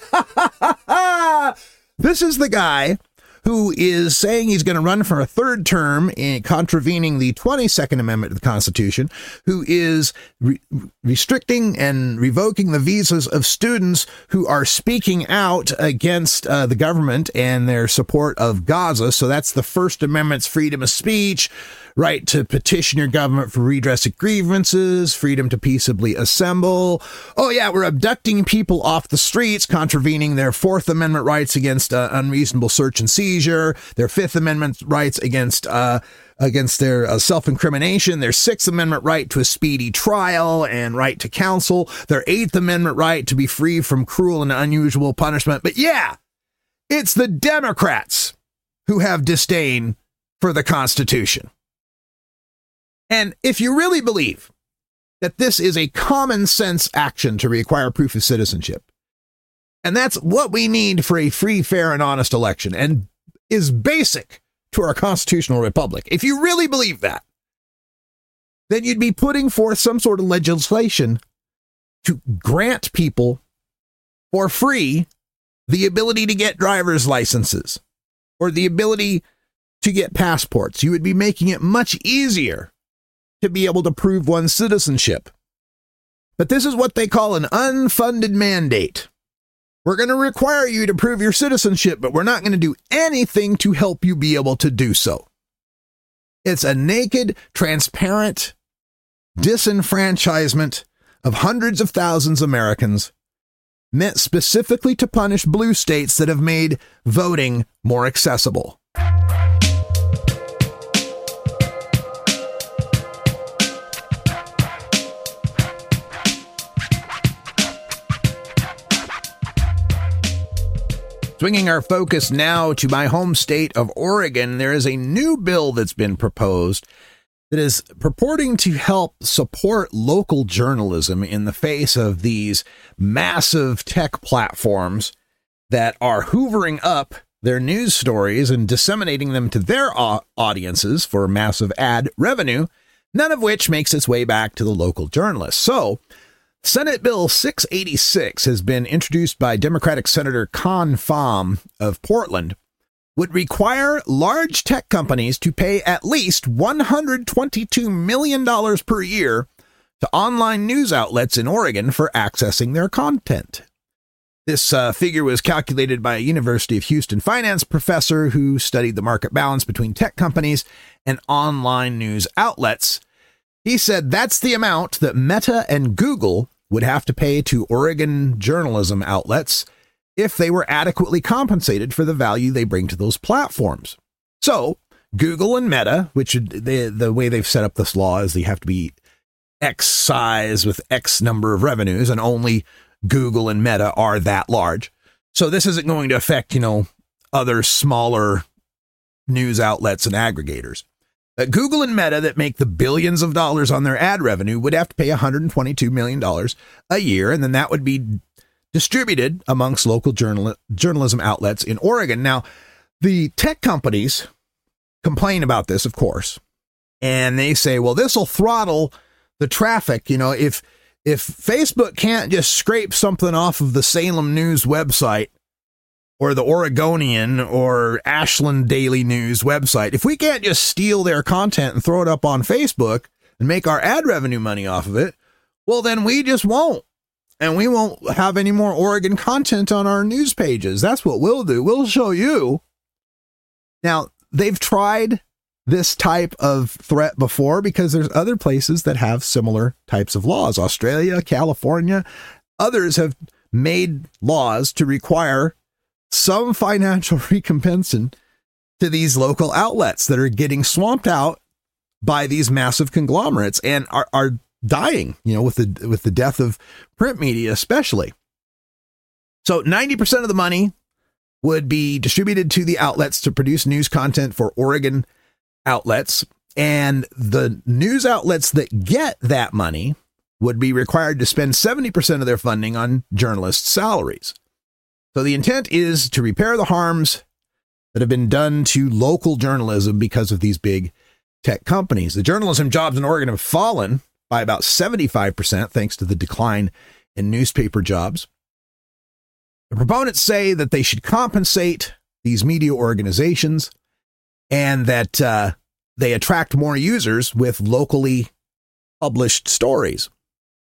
This is the guy who is saying he's going to run for a third term in contravening the 22nd Amendment to the Constitution, who is restricting and revoking the visas of students who are speaking out against the government and their support of Gaza. So that's the First Amendment's freedom of speech, right to petition your government for redress of grievances, freedom to peaceably assemble. Oh, yeah, we're abducting people off the streets, contravening their Fourth Amendment rights against unreasonable search and seizure, their Fifth Amendment rights against their self-incrimination, their Sixth Amendment right to a speedy trial and right to counsel, their Eighth Amendment right to be free from cruel and unusual punishment. But yeah, it's the Democrats who have disdain for the Constitution. And if you really believe that this is a common sense action to require proof of citizenship, and that's what we need for a free, fair, and honest election, and is basic to our constitutional republic, if you really believe that, then you'd be putting forth some sort of legislation to grant people for free the ability to get driver's licenses or the ability to get passports. You would be making it much easier to be able to prove one's citizenship. But this is what they call an unfunded mandate. We're going to require you to prove your citizenship, but we're not going to do anything to help you be able to do so. It's a naked, transparent disenfranchisement of hundreds of thousands of Americans, meant specifically to punish blue states that have made voting more accessible. Swinging our focus now to my home state of Oregon, there is a new bill that's been proposed that is purporting to help support local journalism in the face of these massive tech platforms that are hoovering up their news stories and disseminating them to their audiences for massive ad revenue, none of which makes its way back to the local journalists. So, Senate Bill 686 has been introduced by Democratic Senator Con Pham of Portland, would require large tech companies to pay at least $122 million per year to online news outlets in Oregon for accessing their content. This figure was calculated by a University of Houston finance professor who studied the market balance between tech companies and online news outlets. He said that's the amount that Meta and Google would have to pay to Oregon journalism outlets if they were adequately compensated for the value they bring to those platforms. So Google and Meta, which the way they've set up this law is they have to be X size with X number of revenues, and only Google and Meta are that large. So this isn't going to affect, other smaller news outlets and aggregators. Google and Meta, that make the billions of dollars on their ad revenue, would have to pay $122 million a year, and then that would be distributed amongst local journalism outlets in Oregon. Now, the tech companies complain about this, of course, and they say, well, this will throttle the traffic. If Facebook can't just scrape something off of the Salem News website or the Oregonian or Ashland Daily News website, if we can't just steal their content and throw it up on Facebook and make our ad revenue money off of it, well, then we just won't. And we won't have any more Oregon content on our news pages. That's what we'll do. We'll show you. Now, they've tried this type of threat before because there's other places that have similar types of laws. Australia, California, others have made laws to require some financial recompense to these local outlets that are getting swamped out by these massive conglomerates and are dying, with the death of print media, especially. So 90% of the money would be distributed to the outlets to produce news content for Oregon outlets. And the news outlets that get that money would be required to spend 70% of their funding on journalists' salaries. So the intent is to repair the harms that have been done to local journalism because of these big tech companies. The journalism jobs in Oregon have fallen by about 75%, thanks to the decline in newspaper jobs. The proponents say that they should compensate these media organizations and that they attract more users with locally published stories.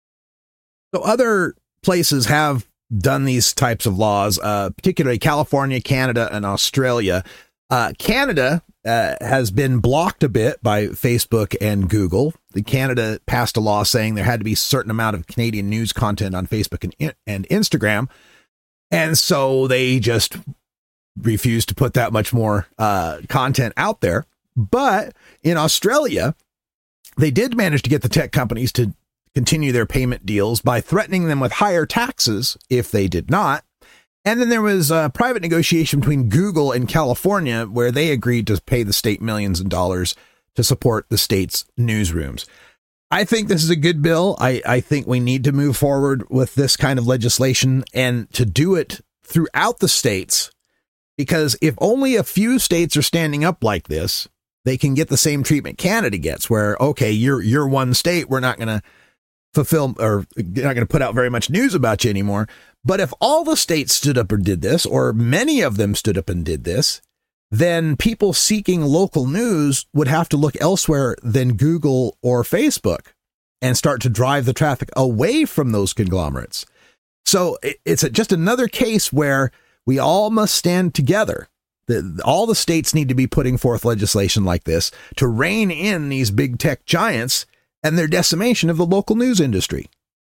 So other places have done these types of laws, particularly California, Canada, and Australia. Canada has been blocked a bit by Facebook and Google. Canada passed a law saying there had to be a certain amount of Canadian news content on Facebook and Instagram. And so they just refused to put that much more content out there. But in Australia, they did manage to get the tech companies to continue their payment deals by threatening them with higher taxes if they did not. And then there was a private negotiation between Google and California where they agreed to pay the state millions of dollars to support the state's newsrooms. I think this is a good bill. I think we need to move forward with this kind of legislation and to do it throughout the states, because if only a few states are standing up like this, they can get the same treatment Canada gets, where, okay, you're one state, we're not going to fulfill or not going to put out very much news about you anymore. But if all the states stood up and did this, or many of them stood up and did this, then people seeking local news would have to look elsewhere than Google or Facebook and start to drive the traffic away from those conglomerates. So it's just another case where we all must stand together. All the states need to be putting forth legislation like this to rein in these big tech giants and their decimation of the local news industry.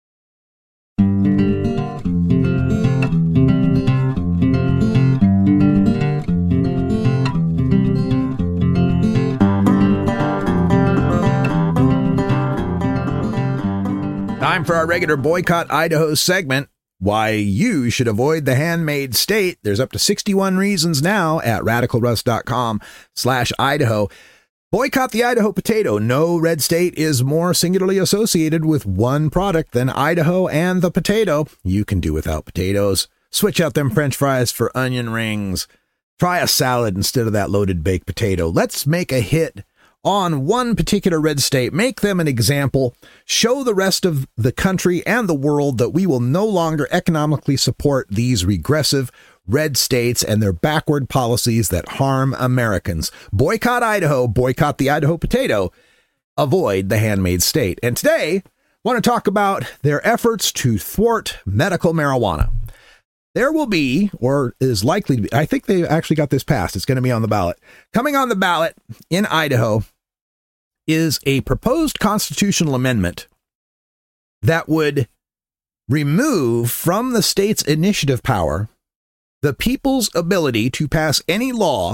Time for our regular Boycott Idaho segment. Why you should avoid the handmade state. There's up to 61 reasons now at radicalruss.com/Idaho. Boycott the Idaho potato. No red state is more singularly associated with one product than Idaho and the potato. You can do without potatoes. Switch out them French fries for onion rings. Try a salad instead of that loaded baked potato. Let's make a hit on one particular red state. Make them an example. Show the rest of the country and the world that we will no longer economically support these regressive red states and their backward policies that harm Americans. Boycott Idaho, boycott the Idaho potato, avoid the handmade state. And today, I want to talk about their efforts to thwart medical marijuana. There will be, or is likely to be, I think they actually got this passed. It's going to be on the ballot. Coming on the ballot in Idaho is a proposed constitutional amendment that would remove from the state's initiative power the people's ability to pass any law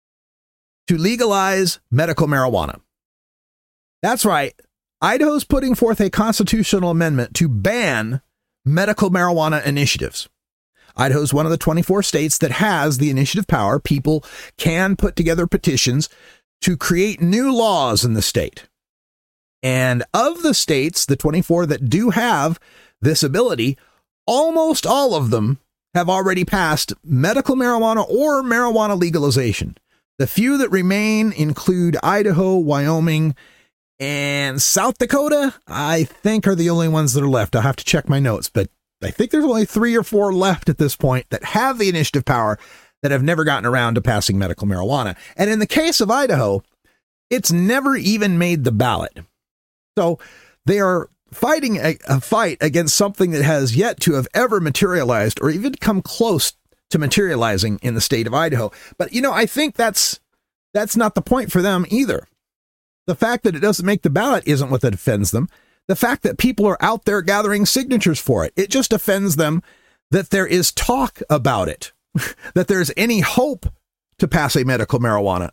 to legalize medical marijuana. That's right. Idaho's putting forth a constitutional amendment to ban medical marijuana initiatives. Idaho's one of the 24 states that has the initiative power. People can put together petitions to create new laws in the state. And of the states, the 24 that do have this ability, almost all of them have already passed medical marijuana or marijuana legalization. The few that remain include Idaho, Wyoming, and South Dakota, I think, are the only ones that are left. I'll have to check my notes, but I think there's only 3 or 4 left at this point that have the initiative power that have never gotten around to passing medical marijuana. And in the case of Idaho, it's never even made the ballot. So they are fighting a fight against something that has yet to have ever materialized or even come close to materializing in the state of Idaho. But, I think that's not the point for them either. The fact that it doesn't make the ballot isn't what that offends them. The fact that people are out there gathering signatures for it, it just offends them that there is talk about it, that there's any hope to pass a medical marijuana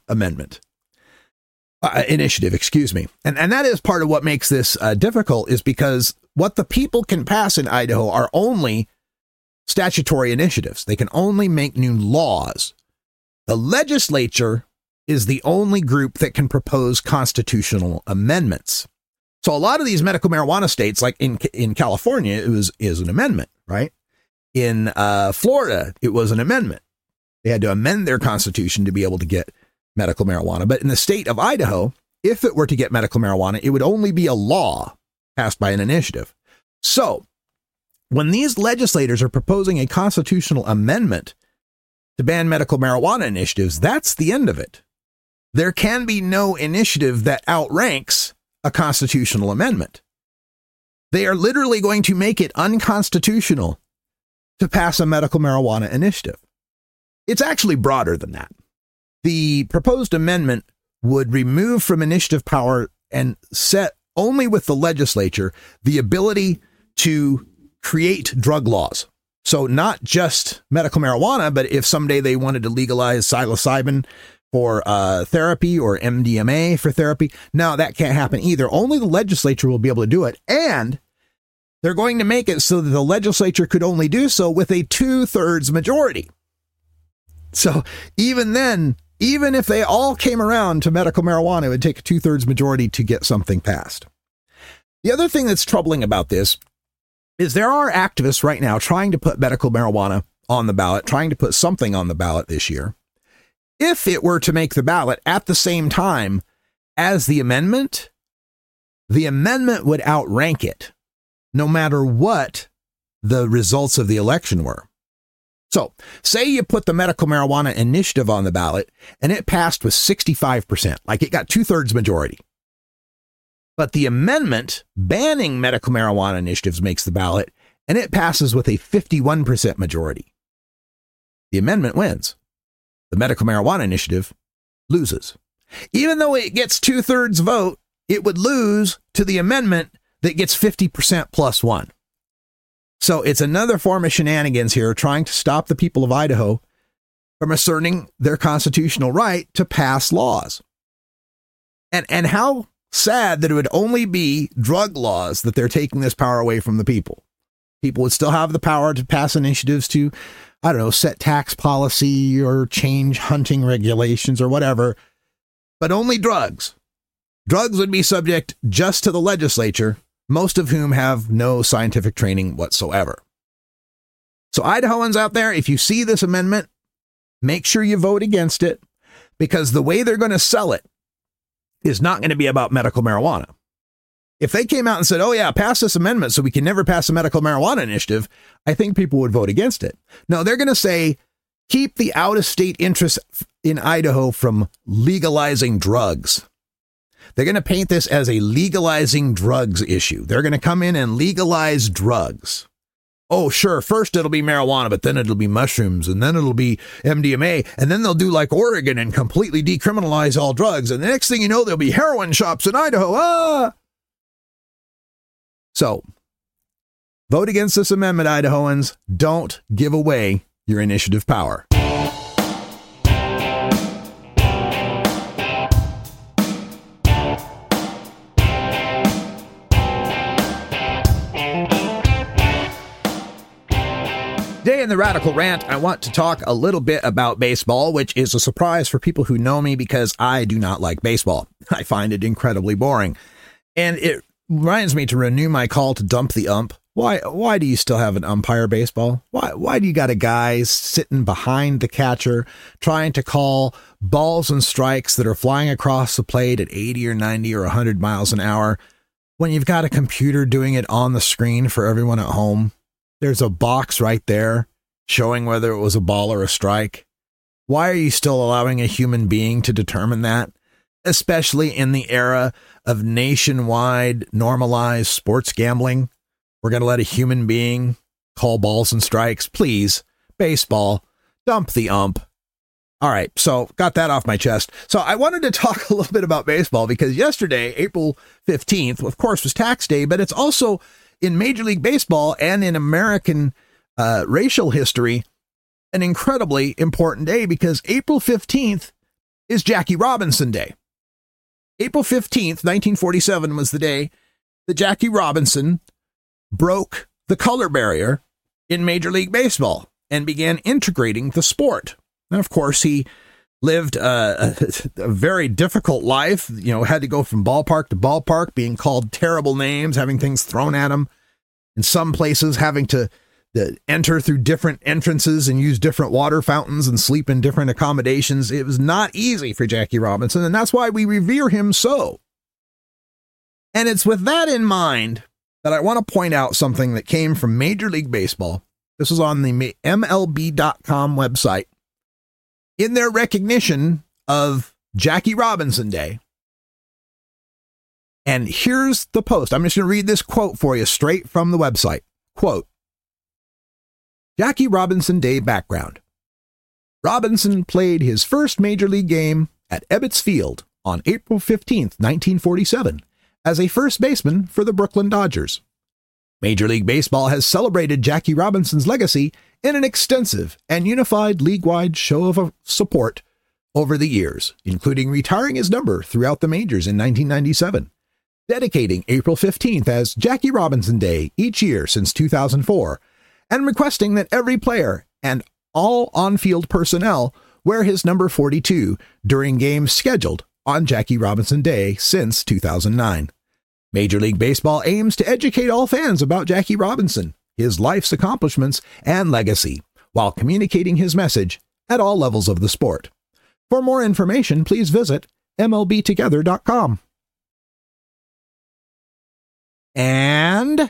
initiative, excuse me. And that is part of what makes this difficult, is because what the people can pass in Idaho are only statutory initiatives. They can only make new laws. The legislature is the only group that can propose constitutional amendments. So a lot of these medical marijuana states, like in California, is an amendment, right? In Florida, it was an amendment. They had to amend their constitution to be able to get medical marijuana. But in the state of Idaho, if it were to get medical marijuana, it would only be a law passed by an initiative. So when these legislators are proposing a constitutional amendment to ban medical marijuana initiatives, that's the end of it. There can be no initiative that outranks a constitutional amendment. They are literally going to make it unconstitutional to pass a medical marijuana initiative. It's actually broader than that. The proposed amendment would remove from initiative power and set only with the legislature the ability to create drug laws. So not just medical marijuana, but if someday they wanted to legalize psilocybin for therapy or MDMA for therapy, no, that can't happen either. Only the legislature will be able to do it. And they're going to make it so that the legislature could only do so with a 2/3 majority. So even then, even if they all came around to medical marijuana, it would take a 2/3 majority to get something passed. The other thing that's troubling about this is there are activists right now trying to put medical marijuana on the ballot, trying to put something on the ballot this year. If it were to make the ballot at the same time as the amendment would outrank it, no matter what the results of the election were. So say you put the medical marijuana initiative on the ballot and it passed with 65%, like it got 2/3 majority. But the amendment banning medical marijuana initiatives makes the ballot and it passes with a 51% majority. The amendment wins. The medical marijuana initiative loses. Even though it gets 2/3 vote, it would lose to the amendment that gets 50% plus 1. So it's another form of shenanigans here, trying to stop the people of Idaho from asserting their constitutional right to pass laws. And how sad that it would only be drug laws that they're taking this power away from the people. People would still have the power to pass initiatives to, set tax policy or change hunting regulations or whatever. but only drugs. Drugs would be subject just to the legislature, most of whom have no scientific training whatsoever. So Idahoans out there, if you see this amendment, make sure you vote against it, because the way they're going to sell it is not going to be about medical marijuana. If they came out and said, oh yeah, pass this amendment so we can never pass a medical marijuana initiative, I think people would vote against it. No, they're going to say, keep the out-of-state interests in Idaho from legalizing drugs. They're going to paint this as a legalizing drugs issue. They're going to come in and legalize drugs. Oh, sure, first it'll be marijuana, but then it'll be mushrooms, and then it'll be MDMA, and then they'll do like Oregon and completely decriminalize all drugs, and the next thing you know, there'll be heroin shops in Idaho. So, vote against this amendment, Idahoans. Don't give away your initiative power. Today in the Radical Rant, I want to talk a little bit about baseball, which is a surprise for people who know me because I do not like baseball. I find it incredibly boring. And it reminds me to renew my call to dump the ump. Why do you still have an umpire baseball? Why do you got a guy sitting behind the catcher trying to call balls and strikes that are flying across the plate at 80 or 90 or 100 miles an hour when you've got a computer doing it on the screen for everyone at home? There's a box right there showing whether it was a ball or a strike. Why are you still allowing a human being to determine that? Especially in the era of nationwide normalized sports gambling. We're going to let a human being call balls and strikes. Please, baseball, dump the ump. All right, so got that off my chest. So I wanted to talk a little bit about baseball because yesterday, April 15th, of course, was tax day, but it's also in Major League Baseball and in American racial history, an incredibly important day because April 15th is Jackie Robinson Day. April 15th, 1947 was the day that Jackie Robinson broke the color barrier in Major League Baseball and began integrating the sport. And of course, he lived a very difficult life, had to go from ballpark to ballpark, being called terrible names, having things thrown at him. In some places, having to enter through different entrances and use different water fountains and sleep in different accommodations. It was not easy for Jackie Robinson, and that's why we revere him so. And it's with that in mind that I want to point out something that came from Major League Baseball. This was on the MLB.com website. In their recognition of Jackie Robinson Day. And here's the post. I'm just going to read this quote for you straight from the website. Quote, Jackie Robinson Day background. Robinson played his first major league game at Ebbets Field on April 15th, 1947, as a first baseman for the Brooklyn Dodgers. Major League Baseball has celebrated Jackie Robinson's legacy in an extensive and unified league-wide show of support over the years, including retiring his number throughout the majors in 1997, dedicating April 15th as Jackie Robinson Day each year since 2004, and requesting that every player and all on-field personnel wear his number 42 during games scheduled on Jackie Robinson Day since 2009. Major League Baseball aims to educate all fans about Jackie Robinson, his life's accomplishments, and legacy, while communicating his message at all levels of the sport. For more information, please visit MLBtogether.com. And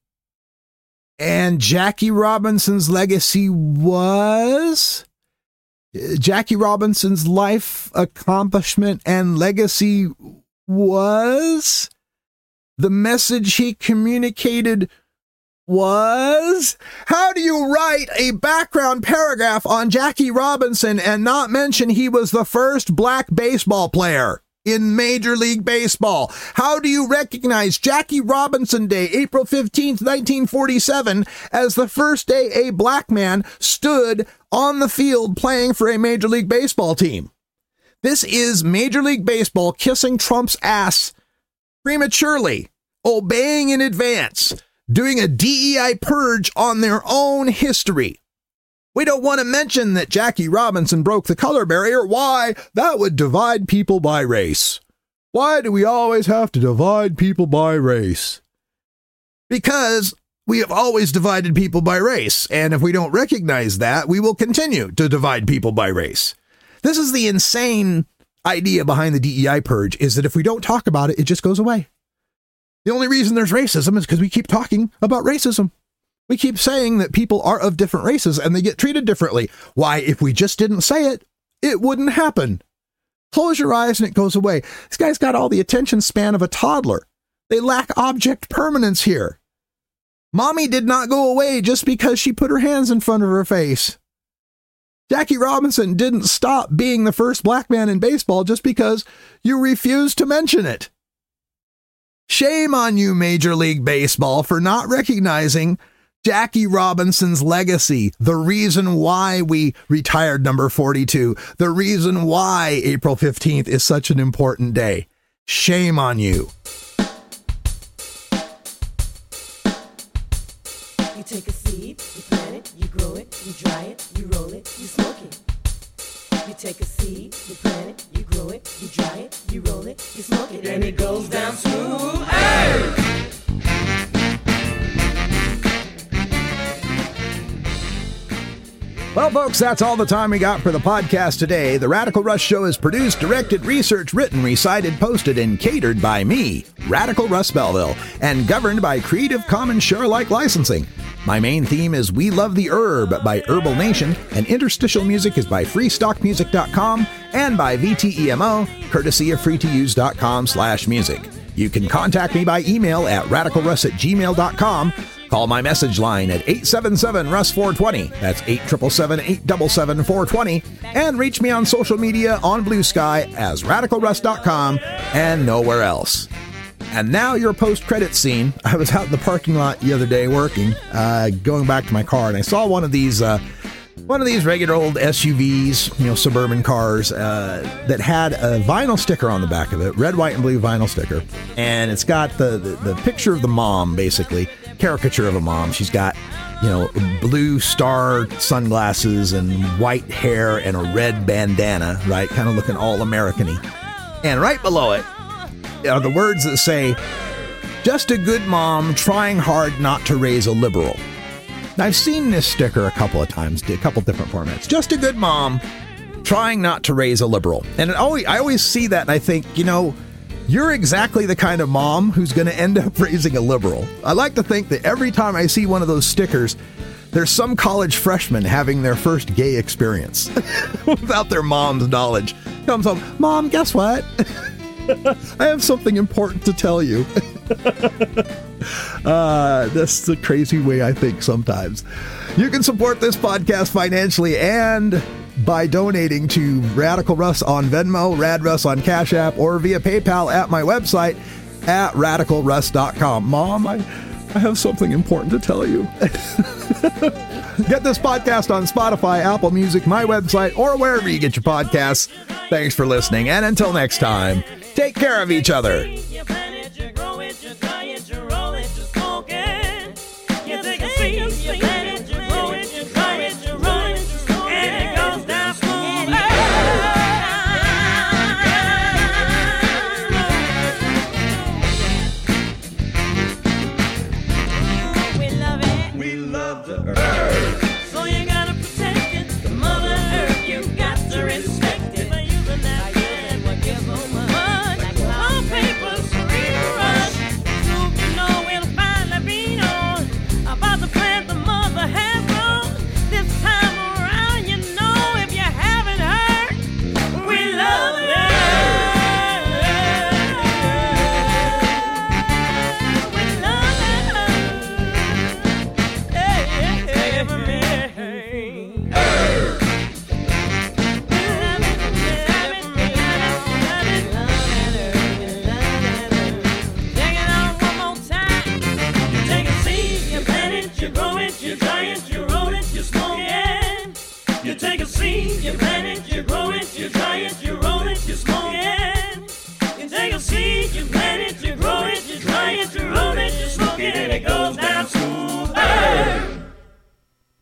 Jackie Robinson's legacy was... Jackie Robinson's life accomplishment and legacy was... The message he communicated was... How do you write a background paragraph on Jackie Robinson and not mention he was the first black baseball player in Major League Baseball? How do you recognize Jackie Robinson Day, April 15th, 1947, as the first day a black man stood on the field playing for a Major League Baseball team? This is Major League Baseball kissing Trump's ass prematurely, obeying in advance, doing a DEI purge on their own history. We don't want to mention that Jackie Robinson broke the color barrier. Why? That would divide people by race. Why do we always have to divide people by race? Because we have always divided people by race, and if we don't recognize that, we will continue to divide people by race. This is the insane idea behind the DEI purge, is that if we don't talk about it, it just goes away. The only reason there's racism is because we keep talking about racism. We keep saying that people are of different races and they get treated differently. Why, if we just didn't say it, it wouldn't happen. Close your eyes and it goes away. This guy's got all the attention span of a toddler. They lack object permanence here. Mommy did not go away just because she put her hands in front of her face. Jackie Robinson didn't stop being the first black man in baseball just because you refused to mention it. Shame on you, Major League Baseball, for not recognizing Jackie Robinson's legacy, the reason why we retired number 42, the reason why April 15th is such an important day. Shame on you. You take a seed, you plant it, you grow it, you dry it, you roll it, you smoke it. You take a seed, you plant it, you grow it, you dry it, you roll it, you smoke it, and it goes down smooth. Hey! Well, folks, that's all the time we got for the podcast today. The Radical Russ Show is produced, directed, researched, written, recited, posted, and catered by me, Radical Russ Belville, and governed by Creative Commons Share-alike licensing. My main theme is We Love the Herb by Herbal Nation, and interstitial music is by freestockmusic.com and by VTEMO, courtesy of freetouse.com/music. You can contact me by email at radicalruss@gmail.com. Call my message line at 877-RUSS-420. That's 877-877-420. And reach me on social media on Blue Sky as radicalruss.com and nowhere else. And now your post-credit scene. I was out in the parking lot the other day working, going back to my car, and I saw one of these regular old SUVs, suburban cars, that had a vinyl sticker on the back of it, red, white, and blue vinyl sticker. And it's got the picture of the mom, basically, caricature of a mom. She's got, blue star sunglasses and white hair and a red bandana, right? Kind of looking all American-y. And right below it are the words that say, "Just a good mom trying hard not to raise a liberal." Now, I've seen this sticker a couple of times, a couple different formats. Just a good mom trying not to raise a liberal. And I always see that and I think, you're exactly the kind of mom who's going to end up raising a liberal. I like to think that every time I see one of those stickers, there's some college freshman having their first gay experience without their mom's knowledge. Comes home, "Mom, guess what? I have something important to tell you." That's the crazy way I think sometimes. You can support this podcast financially and by donating to Radical Russ on Venmo, Rad Russ on Cash App, or via PayPal at my website at radicalruss.com. Mom, I have something important to tell you. Get this podcast on Spotify, Apple Music, my website, or wherever you get your podcasts. Thanks for listening, and until next time, take care of each other. You plant it, you grow it, you dry it, you roll it, you smoke it. You take a seed, you plant